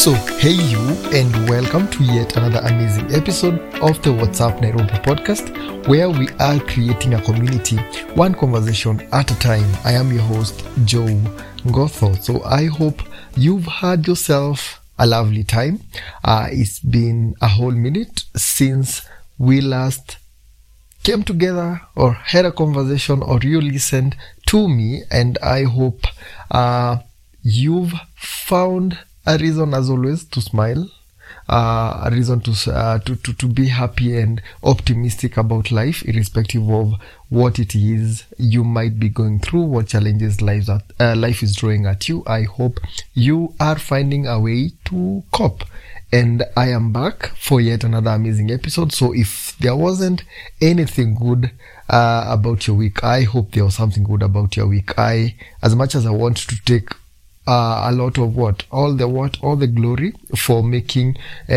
So, hey you, and welcome to yet another amazing episode of the WhatsApp Nairobi podcast, where we are creating a community, one conversation at a time. I am your host, Joe Ngotho. So, I hope you've had yourself a lovely time. It's been a whole minute since we last came together or had a conversation or you listened to me, and I hope you've found a reason, as always, to smile, a reason to be happy and optimistic about life, irrespective of what it is you might be going through, what challenges life is throwing at you. I hope you are finding a way to cope. And I am back for yet another amazing episode. So if there wasn't anything good about your week, I hope there was something good about your week. As much as I want to take a lot of all the glory for making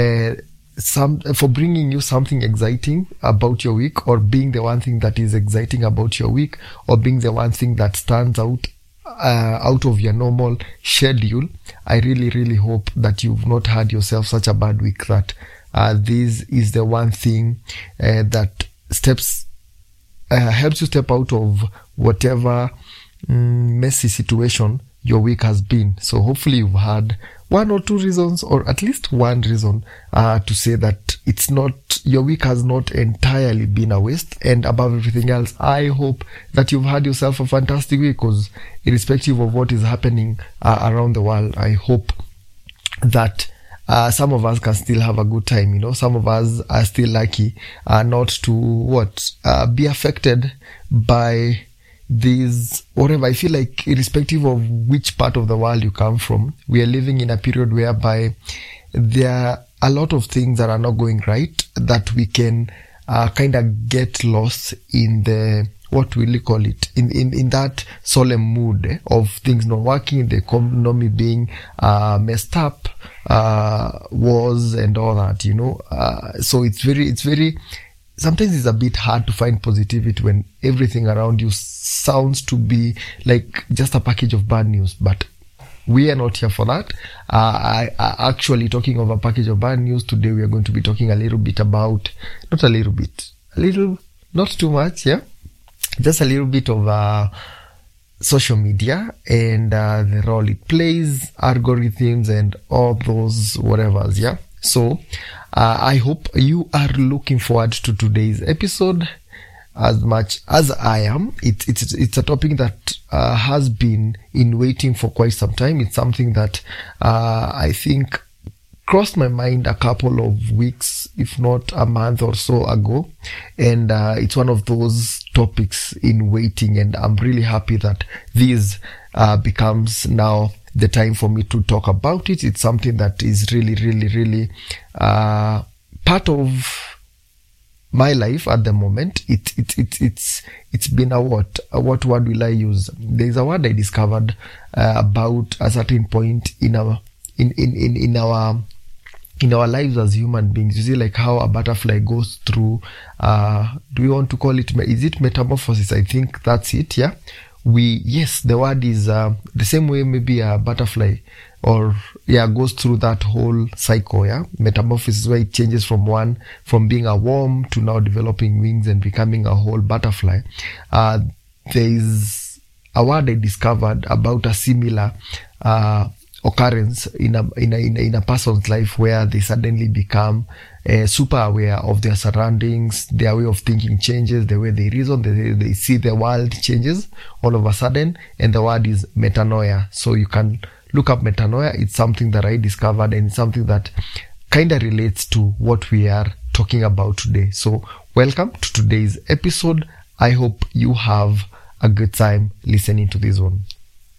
for bringing you something exciting about your week, or being the one thing that is exciting about your week, or being the one thing that stands out of your normal schedule. I really hope that you've not had yourself such a bad week that this is the one thing that helps you step out of whatever messy situation your week has been. So hopefully you've had one or two reasons, or at least one reason to say that your week has not entirely been a waste. And above everything else, I hope that you've had yourself a fantastic week, because irrespective of what is happening around the world, I hope that some of us can still have a good time. Some of us are still lucky not to be affected by these, whatever. I feel like irrespective of which part of the world you come from, we are living in a period whereby there are a lot of things that are not going right, that we can kind of get lost in the, what will you call it, in that solemn mood of things not working, the economy being messed up, wars and all that, so it's very sometimes it's a bit hard to find positivity when everything around you sounds to be like just a package of bad news. But we are not here for that. Actually, talking of a package of bad news, today we are going to be talking a little bit about, not too much, just a little bit of social media and the role it plays, algorithms and all those whatevers, So, I hope you are looking forward to today's episode as much as I am. It's a topic that has been in waiting for quite some time. It's something that I think crossed my mind a couple of weeks, if not a month or so ago. And it's one of those topics in waiting. And I'm really happy that this becomes now the time for me to talk about it. It's something that is really part of my life at the moment. It's been what word will I use? There's a word I discovered about a certain point in our lives as human beings. You see, like how a butterfly goes through, do we want to call it, is it metamorphosis? I think that's it, the word is the same way maybe a butterfly goes through that whole cycle, metamorphosis, where it changes from being a worm to now developing wings and becoming a whole butterfly. There is a word I discovered about a similar occurrence in a person's life, where they suddenly become super aware of their surroundings, their way of thinking changes, the way they reason, they see the world changes all of a sudden, and the word is metanoia. So you can look up metanoia. It's something that I discovered, and it's something that kind of relates to what we are talking about today. So welcome to today's episode. I hope you have a good time listening to this one.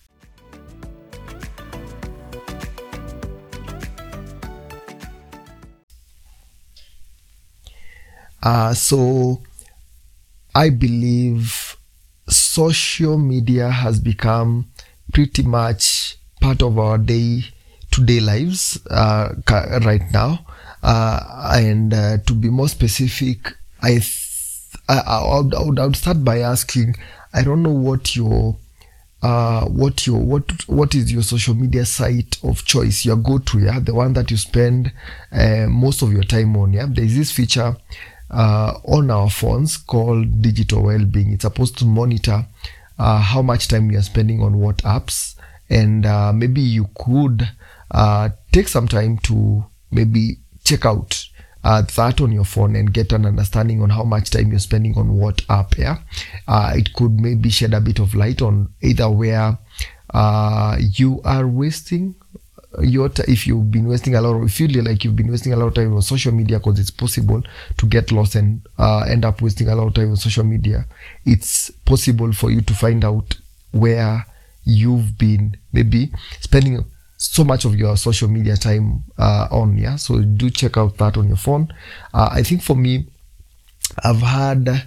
So I believe social media has become pretty much part of our day-to-day lives right now. And to be more specific, I would start by asking, I don't know what your what is your social media site of choice, your go-to, yeah, the one that you spend most of your time on. Yeah, there's this feature on our phones called digital well-being. It's supposed to monitor how much time you are spending on what apps, and maybe you could take some time to maybe check out that on your phone and get an understanding on how much time you're spending on what app. Yeah, it could maybe shed a bit of light on either where you are wasting your if you've been wasting a lot, or if you feel like you've been wasting a lot of time on social media, because it's possible to get lost and end up wasting a lot of time on social media. It's possible for you to find out where you've been maybe spending so much of your social media time on. Yeah, so do check out that on your phone. I think for me, I've had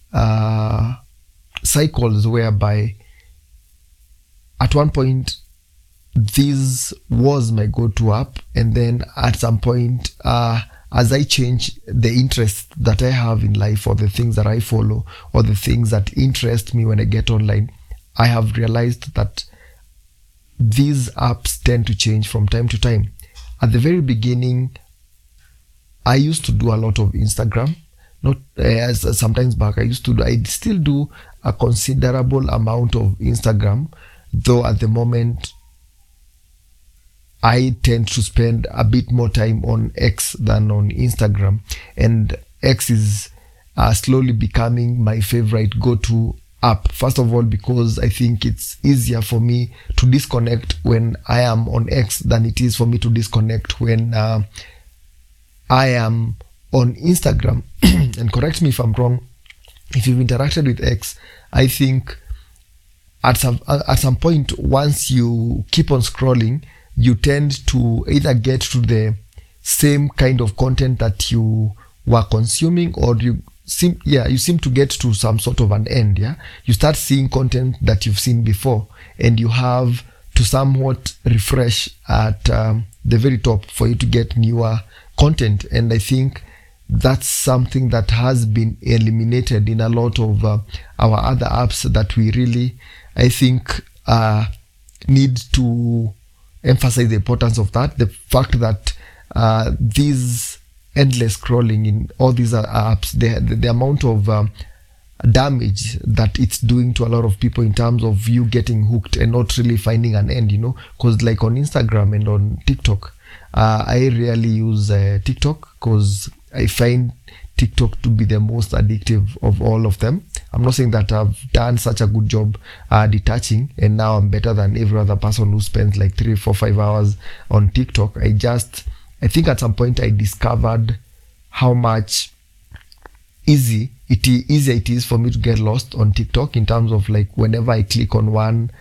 cycles whereby at one point this was my go-to app, and then at some point as I change the interest that I have in life, or the things that I follow, or the things that interest me when I get online, I have realized that these apps tend to change from time to time. At the very beginning, I used to do a lot of Instagram. Not as sometimes back, I still do a considerable amount of Instagram, though at the moment I tend to spend a bit more time on X than on Instagram, and X is slowly becoming my favorite go-to app. First of all, because I think it's easier for me to disconnect when I am on X than it is for me to disconnect when I am on Instagram. And correct me if I'm wrong, if you've interacted with X, I think at some point, once you keep on scrolling, you tend to either get to the same kind of content that you were consuming, or you seem to get to some sort of an end. Yeah, you start seeing content that you've seen before, and you have to somewhat refresh at the very top for you to get newer content. And I think that's something that has been eliminated in a lot of our other apps that we really, I think, need to emphasize the importance of that. The fact that these endless scrolling in all these apps, the amount of damage that it's doing to a lot of people in terms of you getting hooked and not really finding an end, because like on Instagram and on TikTok, I rarely use TikTok because I find TikTok to be the most addictive of all of them. I'm not saying that I've done such a good job detaching and now I'm better than every other person who spends like 3, 4, 5 hours on TikTok. I think at some point I discovered how much easier it is for me to get lost on TikTok, in terms of like whenever I click on one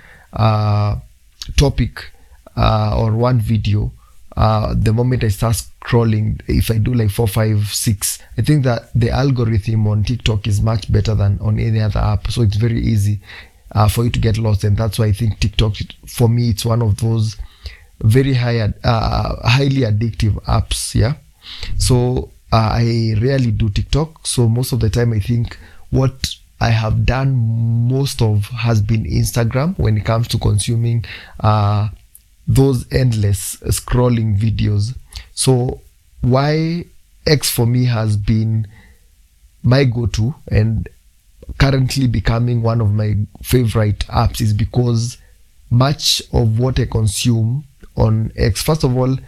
topic or one video, the moment I start scrolling, if I do like 4, 5, 6, I think that the algorithm on TikTok is much better than on any other app. So it's very easy for you to get lost. And that's why I think TikTok, for me, it's one of those very highly addictive apps. Yeah. So I rarely do TikTok. So most of the time, I think what I have done most of has been Instagram when it comes to consuming those endless scrolling videos. So why X for me has been my go-to and currently becoming one of my favorite apps is because much of what I consume on X, first of all,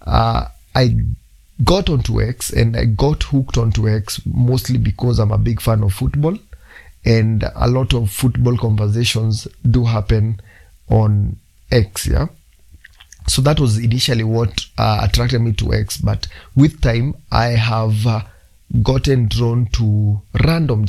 I got onto X and I got hooked onto X mostly because I'm a big fan of football, and a lot of football conversations do happen on X. Yeah. So that was initially what attracted me to X. But with time, I have gotten drawn to random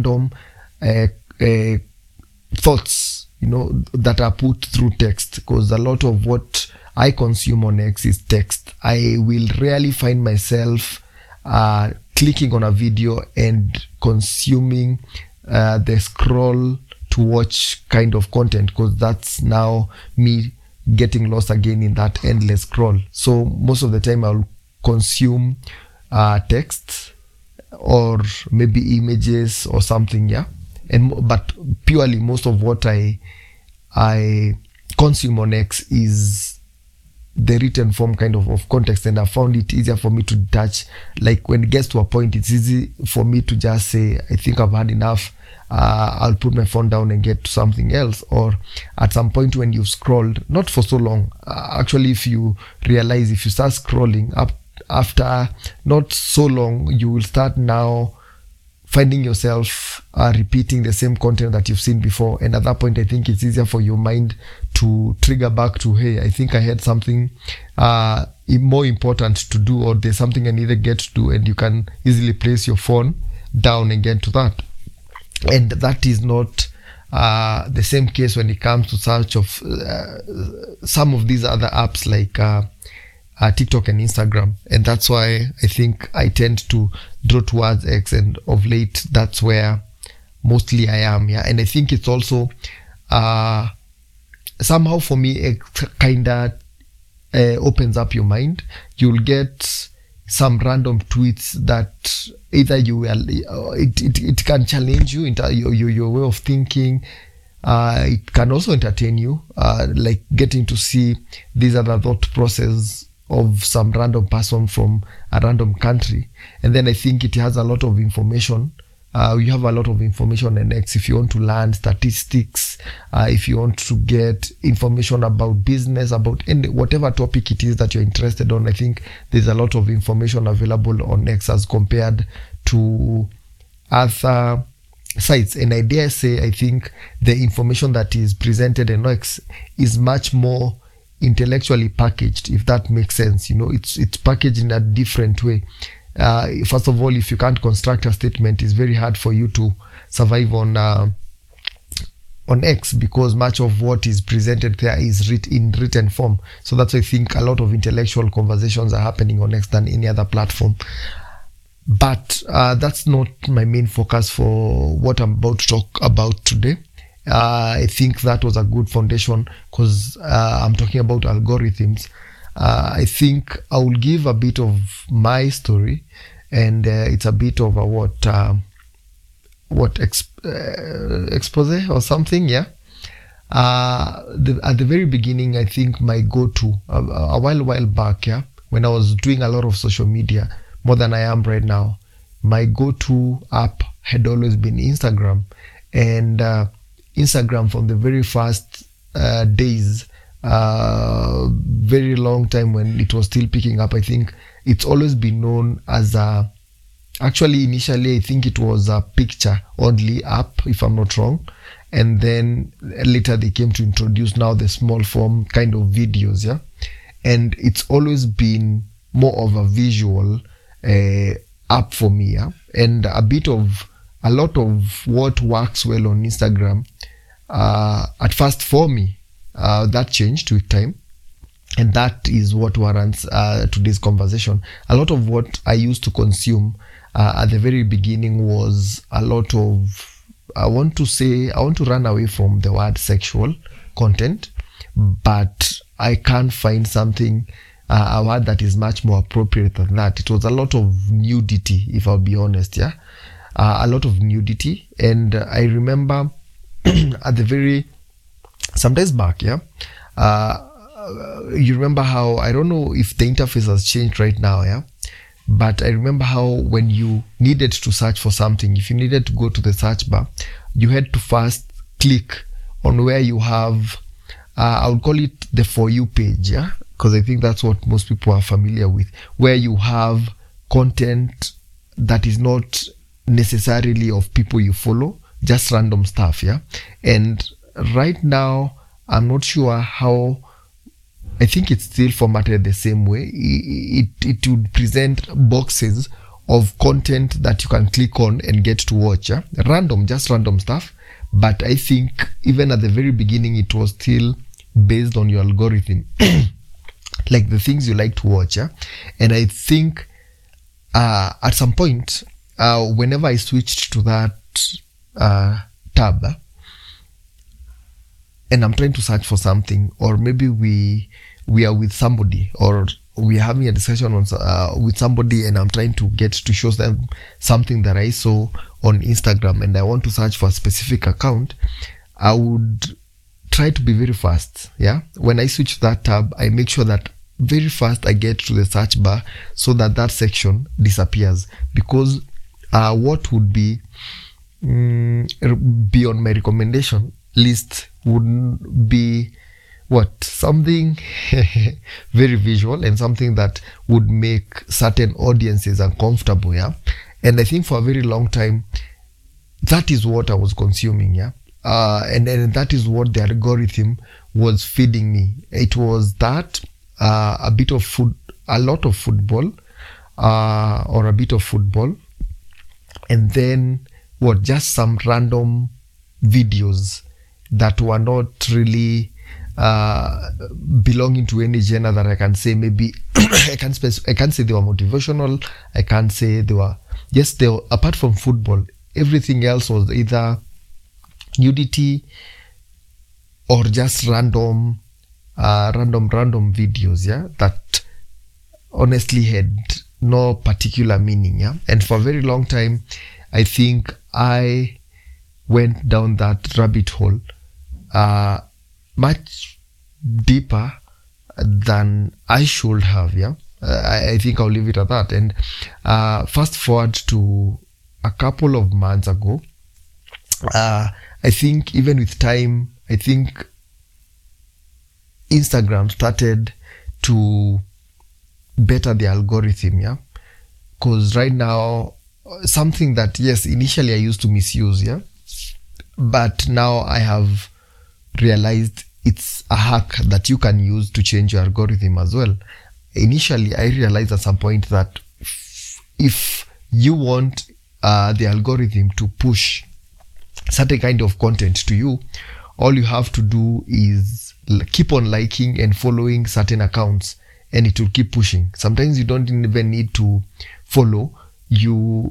thoughts, that are put through text, because a lot of what I consume on X is text. I will rarely find myself clicking on a video and consuming the scroll to watch kind of content, because that's now me getting lost again in that endless scroll. So most of the time I'll consume text or maybe images or something. Yeah. But purely most of what I I consume on X is the written form kind of context, and I found it easier for me to detach. Like when it gets to a point, it's easy for me to just say, I think I've had enough. I'll put my phone down and get to something else. Or at some point when you've scrolled, not for so long, actually, if you realize, if you start scrolling up after not so long, you will start now finding yourself repeating the same content that you've seen before. And at that point, I think it's easier for your mind to trigger back to, hey, I think I had something more important to do, or there's something I need to get to do, and you can easily place your phone down and get to that. And that is not the same case when it comes to search of some of these other apps like TikTok and Instagram. And that's why I think I tend to draw towards X, and of late that's where mostly I am. Yeah, and I think it's also somehow for me it kinda opens up your mind. You'll get some random tweets that either you will it can challenge you into your way of thinking. It can also entertain you, like getting to see these other thought process of some random person from a random country. And then I think it has a lot of information. You have a lot of information on X if you want to learn statistics, if you want to get information about business, about any, whatever topic it is that you're interested on. I think there's a lot of information available on X as compared to other sites. And I dare say, I think the information that is presented on X is much more intellectually packaged, if that makes sense. You know, it's packaged in a different way. First of all, if you can't construct a statement, it's very hard for you to survive on X, because much of what is presented there is in written form. So that's why I think a lot of intellectual conversations are happening on X than any other platform. But that's not my main focus for what I'm about to talk about today. I think that was a good foundation, because I'm talking about algorithms. I think I will give a bit of my story, and it's a bit of a expose or something. Yeah. At the very beginning, I think my go-to a while back, yeah, when I was doing a lot of social media more than I am right now, my go-to app had always been Instagram. And Instagram, from the very first days, very long time when it was still picking up, I think it's always been known as actually initially I think it was a picture only app, if I'm not wrong, and then later they came to introduce now the small form kind of videos. Yeah, and it's always been more of a visual app for me. Yeah, and a lot of what works well on Instagram, at first for me, that changed with time, and that is what warrants today's conversation. A lot of what I used to consume at the very beginning was a lot of, I want to run away from the word sexual content, but I can't find something, a word that is much more appropriate than that. It was a lot of nudity, if I'll be honest. Yeah, a lot of nudity. And I remember at the very some days back, yeah, you remember how, I don't know if the interface has changed right now, yeah, but I remember how when you needed to search for something, if you needed to go to the search bar, you had to first click on where you have, I would call it the For You page, yeah, because I think that's what most people are familiar with, where you have content that is not necessarily of people you follow, just random stuff. Yeah, and right now I'm not sure how, I think it's still formatted the same way. It would present boxes of content that you can click on and get to watch. Yeah? Just random stuff. But I think even at the very beginning, it was still based on your algorithm, like the things you like to watch. Yeah? And I think at some point, whenever I switched to that tab, and I'm trying to search for something, or maybe we are with somebody, or we are having a discussion on with somebody, and I'm trying to get to show them something that I saw on Instagram, and I want to search for a specific account, I would try to be very fast. Yeah. When I switch that tab, I make sure that very fast I get to the search bar so that section disappears, because what would be on my recommendation list would be something very visual and something that would make certain audiences uncomfortable. Yeah. And I think for a very long time, that is what I was consuming. Yeah. And that is what the algorithm was feeding me. It was that, a bit of food, a lot of football, or a bit of football, and then just some random videos that were not really belonging to any genre that I can say maybe I can't say they were motivational. I can't say they were apart from football, everything else was either nudity or just random videos, that honestly had no particular meaning. And for a very long time, I think I went down that rabbit hole much deeper than I should have. I think I'll leave it at that. And fast forward to a couple of months ago, I think even with time, I think Instagram started to better the algorithm. Because right now, something that initially I used to misuse, but now I have realized it's a hack that you can use to change your algorithm as well. Initially, I realized at some point that if you want the algorithm to push certain kind of content to you, all you have to do is keep on liking and following certain accounts, and it will keep pushing. Sometimes you don't even need to follow. You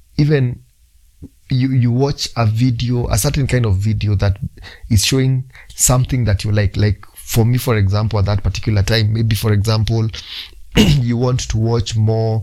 watch a video, a certain kind of video that is showing something that you like. Like for me, for example, at that particular time, maybe for example, you want to watch more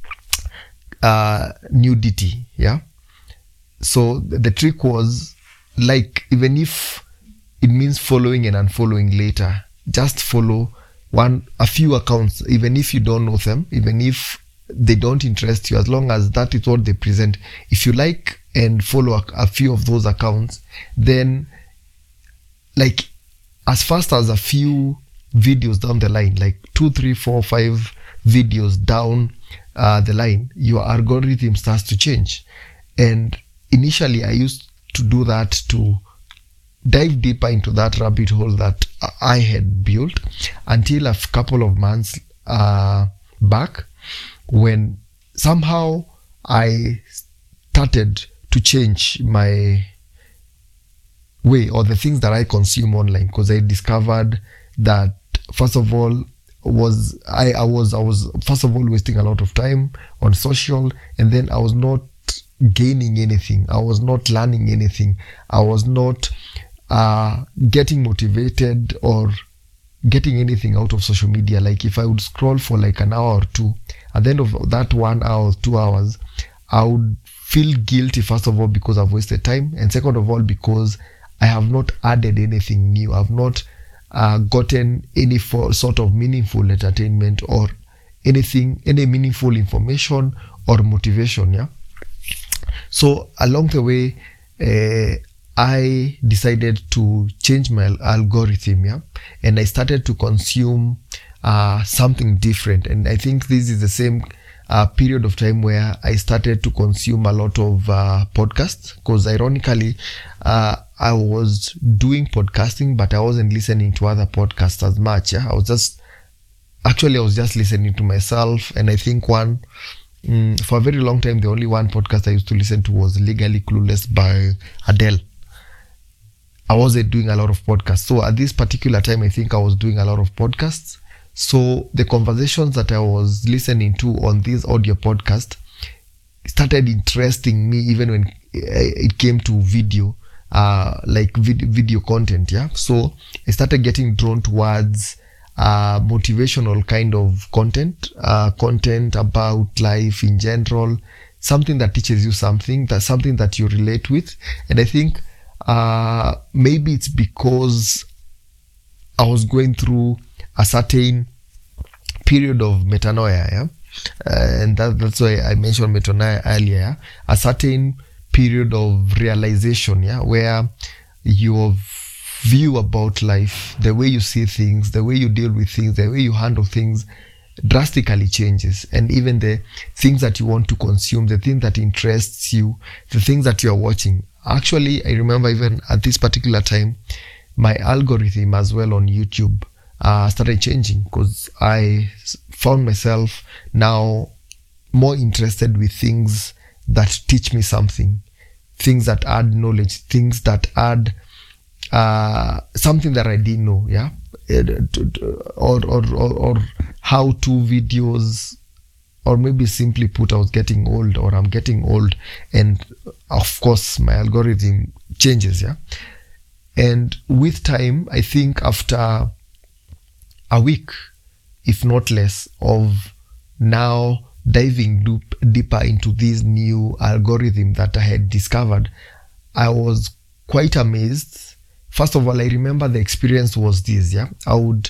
nudity. So the trick was, like, even if it means following and unfollowing later, just follow a few accounts, even if you don't know them, even if they don't interest you, as long as that is what they present. If you like and follow a few of those accounts, then like as fast as a few videos down the line, like 2, 3, 4, 5 videos down the line, your algorithm starts to change. And initially I used to do that to dive deeper into that rabbit hole that I had built, until a couple of months back, when somehow I started to change my way, or the things that I consume online, because I discovered that first of all I was first of all wasting a lot of time on social, and then I was not gaining anything. I was not learning anything. I was not getting motivated or getting anything out of social media. Like if I would scroll for like an hour or two, at the end of that 1 hour, 2 hours, I would feel guilty, first of all, because I've wasted time, and second of all, because I have not added anything new. I've not gotten any sort of meaningful entertainment or any meaningful information or motivation. So along the way, I decided to change my algorithm, and I started to consume something different. And I think this is the same period of time where I started to consume a lot of podcasts, because ironically, I was doing podcasting, but I wasn't listening to other podcasts as much. I was just listening to myself. And I think for a very long time, the only one podcast I used to listen to was Legally Clueless by Adele. I wasn't doing a lot of podcasts. So at this particular time, I think I was doing a lot of podcasts. So the conversations that I was listening to on this audio podcast started interesting me, even when it came to video, video content. So I started getting drawn towards motivational kind of content about life in general, something that teaches you something, that's something that you relate with. And I think Maybe it's because I was going through a certain period of metanoia, yeah? And that's why I mentioned metanoia earlier, yeah? A certain period of realization, yeah, where your view about life, the way you see things, the way you deal with things, the way you handle things drastically changes. And even the things that you want to consume, the thing that interests you, the things that you're watching. Actually, I remember even at this particular time, my algorithm as well on YouTube started changing, because I found myself now more interested with things that teach me something, things that add knowledge, things that add something that I didn't know, yeah, or how-to videos, or maybe simply put, I was getting old, or I'm getting old, and of course my algorithm changes, yeah. And with time, I think after a week, if not less, of now diving deeper into this new algorithm that I had discovered, I was quite amazed. First of all, I remember the experience was this, yeah. I would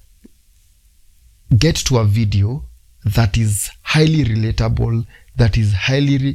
get to a video that is highly relatable, that is highly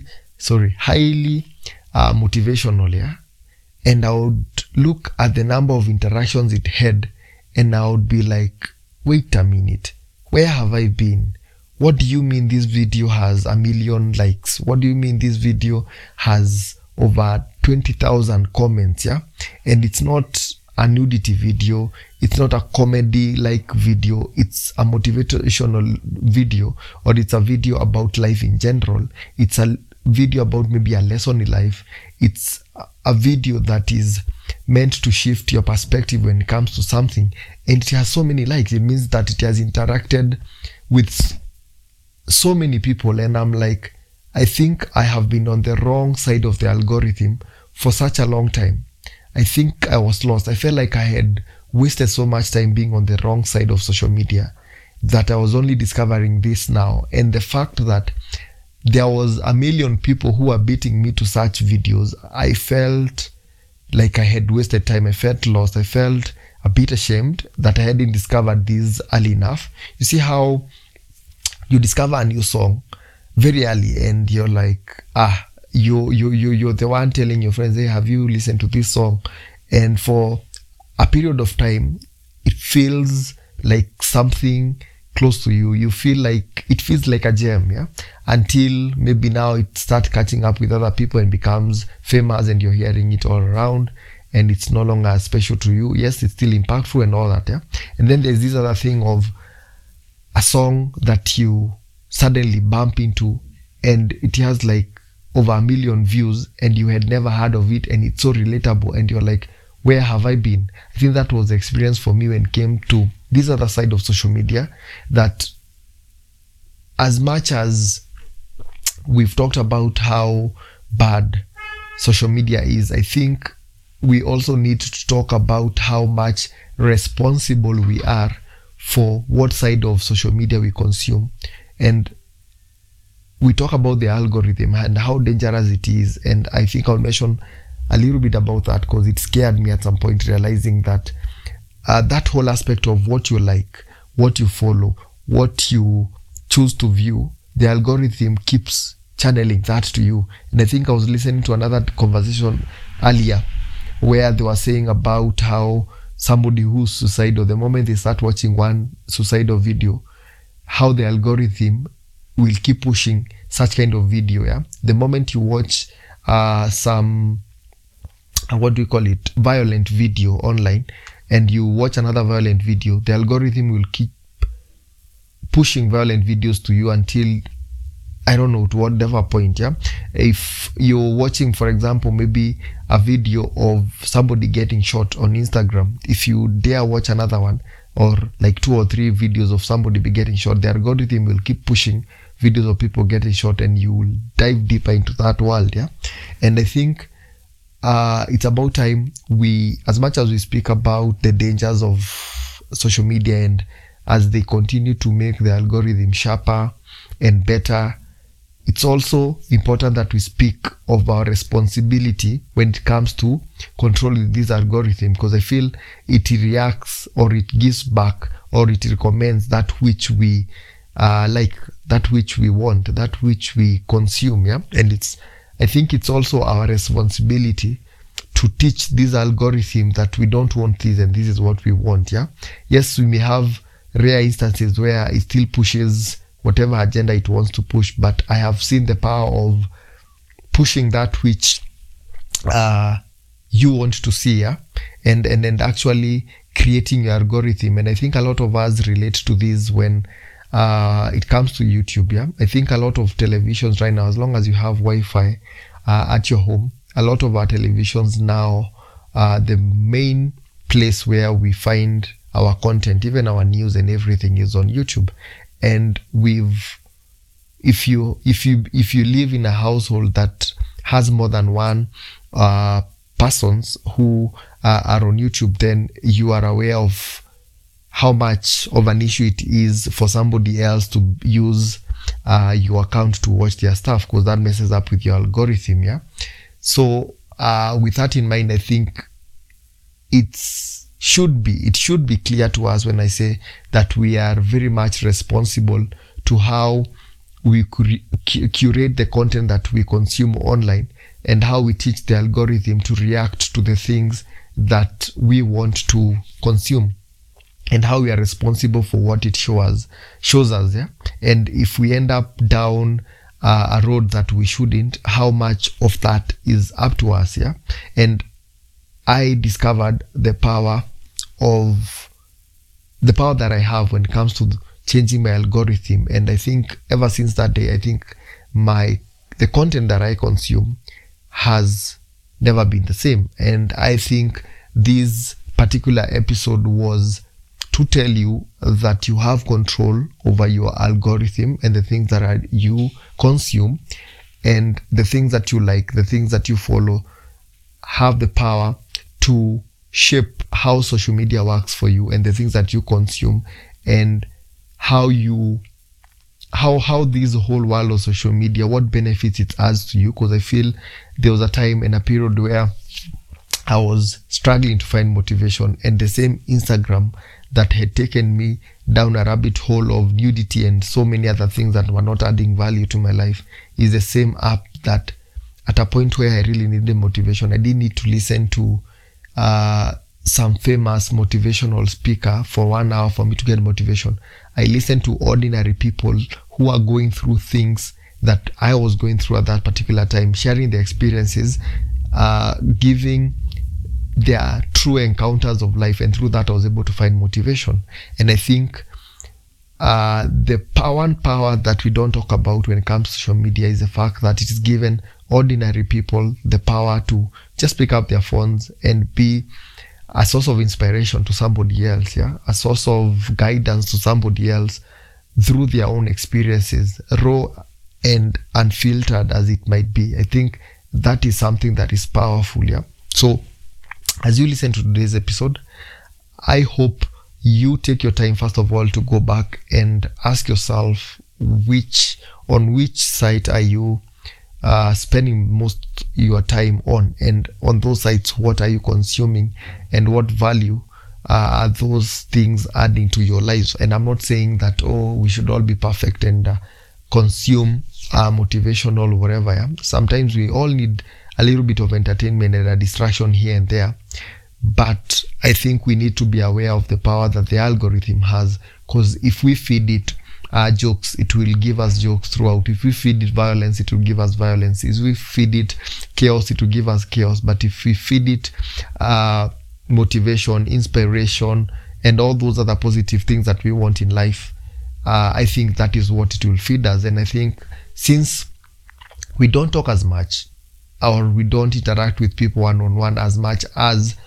motivational, yeah. And I would look at the number of interactions it had, and I would be like, wait a minute, where have I been? What do you mean this video has 1 million likes? What do you mean this video has over 20,000 comments, yeah? And it's not a nudity video, it's not a comedy like video, it's a motivational video, or it's a video about life in general, it's a video about maybe a lesson in life, it's a video that is meant to shift your perspective when it comes to something, and it has so many likes. It means that it has interacted with so many people, and I'm like, I think I have been on the wrong side of the algorithm for such a long time. I think I was lost. I felt like I had wasted so much time being on the wrong side of social media that I was only discovering this now. And the fact that there was 1 million people who were beating me to such videos, I felt like I had wasted time. I felt lost. I felt a bit ashamed that I hadn't discovered this early enough. You see how you discover a new song very early, and you're like, you're the one telling your friends, hey, have you listened to this song? And for a period of time, it feels like something close to you. You feel like it feels like a gem, yeah, until maybe now it starts catching up with other people and becomes famous, and you're hearing it all around, and it's no longer as special to you. Yes, it's still impactful and all that, yeah. And then there's this other thing of a song that you suddenly bump into, and it has like over 1 million views, and you had never heard of it, and it's so relatable, and you're like, where have I been? I think that was the experience for me when it came to this other side of social media, that as much as we've talked about how bad social media is, I think we also need to talk about how much responsible we are for what side of social media we consume. And we talk about the algorithm and how dangerous it is, and I think I'll mention a little bit about that, because it scared me at some point, realizing that that whole aspect of what you like, what you follow, what you choose to view, the algorithm keeps channeling that to you. And I think I was listening to another conversation earlier where they were saying about how somebody who's suicidal, the moment they start watching one suicidal video, how the algorithm will keep pushing such kind of video, yeah. The moment you watch some violent video online, and you watch another violent video, the algorithm will keep pushing violent videos to you until, I don't know, to whatever point, yeah. If you're watching, for example, maybe a video of somebody getting shot on Instagram, if you dare watch another one, or like 2 or 3 videos of somebody be getting shot, the algorithm will keep pushing videos of people getting shot, and you will dive deeper into that world, yeah. And I think it's about time we, as much as we speak about the dangers of social media, and as they continue to make the algorithm sharper and better, it's also important that we speak of our responsibility when it comes to controlling this algorithm, because I feel it reacts, or it gives back, or it recommends that which we like, that which we want, that which we consume. Yeah. And I think it's also our responsibility to teach this algorithm that we don't want this and this is what we want. Yeah. Yes, we may have rare instances where it still pushes whatever agenda it wants to push, but I have seen the power of pushing that which you want to see. Yeah. And actually creating your algorithm. And I think a lot of us relate to this when it comes to YouTube. Yeah. I think a lot of televisions right now, as long as you have Wi-Fi at your home, a lot of our televisions now, the main place where we find our content, even our news and everything, is on YouTube. And if you live in a household that has more than one persons who are on YouTube, then you are aware of how much of an issue it is for somebody else to use your account to watch their stuff, because that messes up with your algorithm. Yeah. So with that in mind, I think it should be clear to us when I say that we are very much responsible to how we curate the content that we consume online, and how we teach the algorithm to react to the things that we want to consume, and how we are responsible for what it shows us. Yeah. And if we end up down a road that we shouldn't, how much of that is up to us. Yeah. And I discovered the power that I have when it comes to changing my algorithm. And I think ever since that day, I think the content that I consume has never been the same. And I think this particular episode was to tell you that you have control over your algorithm and the things that you consume, and the things that you like, the things that you follow, have the power to shape how social media works for you, and the things that you consume, and how this whole world of social media, what benefits it adds to you. Because I feel there was a time and a period where I was struggling to find motivation, and the same Instagram that had taken me down a rabbit hole of nudity and so many other things that were not adding value to my life is the same app that at a point where I really needed motivation, I didn't need to listen to some famous motivational speaker for 1 hour for me to get motivation. I listened to ordinary people who are going through things that I was going through at that particular time, sharing their experiences, giving their true encounters of life, and through that I was able to find motivation. And I think the power that we don't talk about when it comes to social media is the fact that it is given ordinary people the power to just pick up their phones and be a source of inspiration to somebody else. Yeah, a source of guidance to somebody else through their own experiences, raw and unfiltered as it might be. I think that is something that is powerful. Yeah. So as you listen to today's episode, I hope you take your time, first of all, to go back and ask yourself on which site are you spending most your time on, and on those sites, what are you consuming, and what value are those things adding to your lives. And I'm not saying that we should all be perfect and consume motivational or whatever. Yeah? Sometimes we all need a little bit of entertainment and a distraction here and there, but I think we need to be aware of the power that the algorithm has, because if we feed it jokes, it will give us jokes throughout. If we feed it violence, it will give us violence. If we feed it chaos, it will give us chaos. But if we feed it motivation, inspiration, and all those other positive things that we want in life, I think that is what it will feed us. And I think since we don't talk as much, or we don't interact with people one-on-one as much as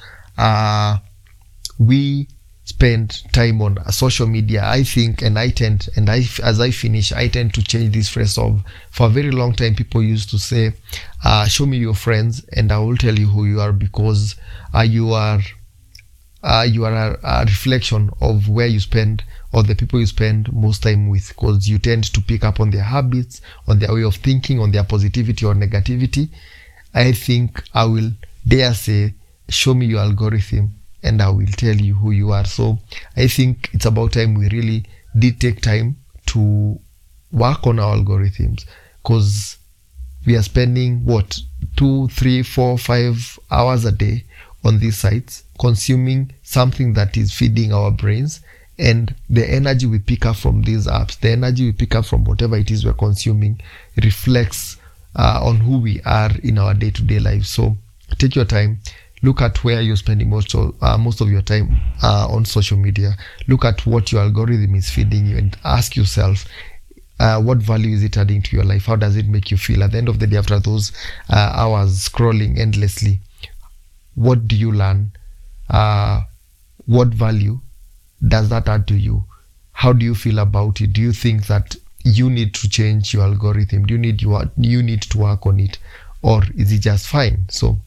we spend time on social media, I think, and as I finish, I tend to change this phrase of, for a very long time, people used to say, show me your friends and I will tell you who you are, because you are a reflection of where you spend or the people you spend most time with, because you tend to pick up on their habits, on their way of thinking, on their positivity or negativity. I think I will dare say, show me your algorithm and I will tell you who you are. So I think it's about time we really did take time to work on our algorithms, because we are spending 2, 3, 4, 5 hours a day on these sites, consuming something that is feeding our brains, and the energy we pick up from these apps, the energy we pick up from whatever it is we're consuming, reflects on who we are in our day-to-day lives. So take your time, look at where you're spending most of your time on social media. Look at what your algorithm is feeding you, and ask yourself, what value is it adding to your life? How does it make you feel at the end of the day after those hours scrolling endlessly? What do you learn? What value does that add to you? How do you feel about it? Do you think that you need to change your algorithm? Do you need to work on it, or is it just fine? So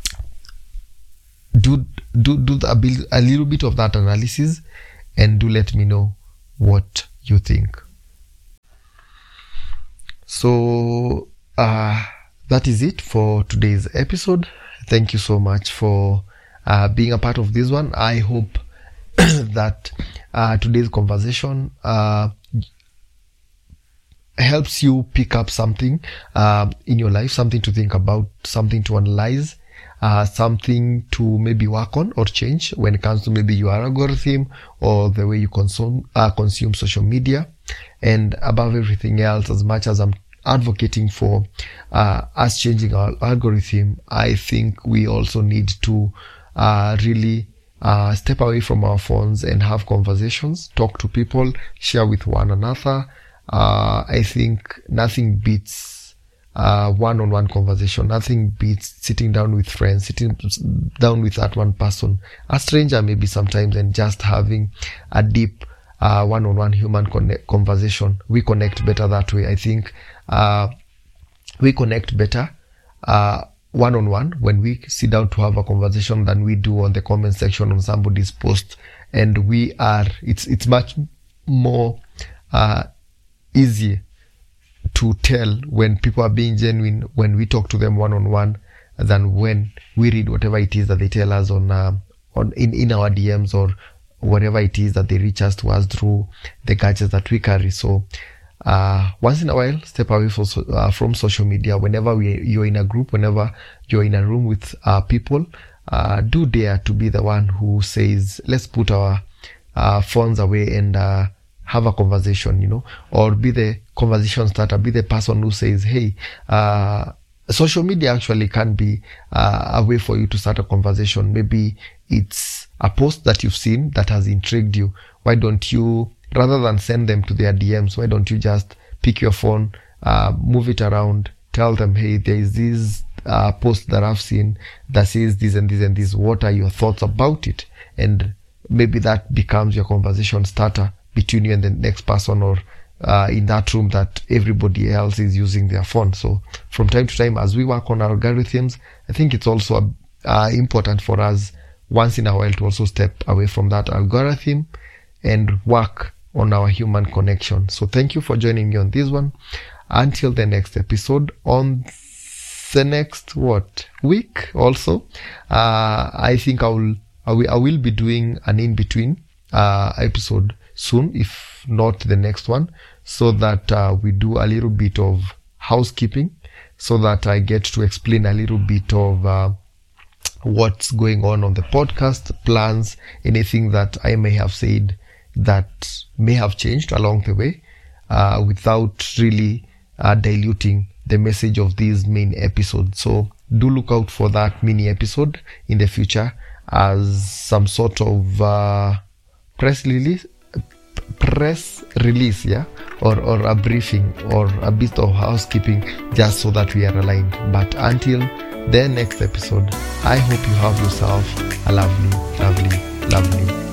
do a little bit of that analysis, and do let me know what you think. So that is it for today's episode. Thank you so much for being a part of this one. I hope that today's conversation helps you pick up something in your life, something to think about, something to analyze, something to maybe work on or change when it comes to maybe your algorithm or the way you consume social media. And above everything else, as much as I'm advocating for us changing our algorithm, I think we also need to really step away from our phones and have conversations, talk to people, share with one another. I think nothing beats one-on-one conversation. Nothing beats sitting down with friends, sitting down with that one person, a stranger maybe sometimes, and just having a deep one-on-one human conversation. We connect better that way. I think we connect better one-on-one when we sit down to have a conversation than we do on the comment section on somebody's post. And it's much more easy to tell when people are being genuine when we talk to them one-on-one than when we read whatever it is that they tell us in our DMs, or whatever it is that they reach us to us through the gadgets that we carry. So once in a while, step away from social media. Whenever you're in a group, whenever you're in a room with people, do dare to be the one who says, let's put our phones away and have a conversation, or be the conversation starter, be the person who says, hey, social media actually can be a way for you to start a conversation. Maybe it's a post that you've seen that has intrigued you. Why don't you, rather than send them to their DMs, why don't you just pick your phone, move it around, tell them, hey, there is this post that I've seen that says this and this and this. What are your thoughts about it? And maybe that becomes your conversation starter between you and the next person, or in that room that everybody else is using their phone. So from time to time, as we work on our algorithms, I think it's also important for us once in a while to also step away from that algorithm and work on our human connection. So thank you for joining me on this one. Until the next episode, on the next week also, I think I will be doing an in-between episode soon, if not the next one, so that we do a little bit of housekeeping, so that I get to explain a little bit of what's going on the podcast, plans, anything that I may have said that may have changed along the way, without really diluting the message of these main episodes. So do look out for that mini episode in the future as some sort of press release, yeah, or a briefing or a bit of housekeeping, just so that we are aligned. But until the next episode, I hope you have yourself a lovely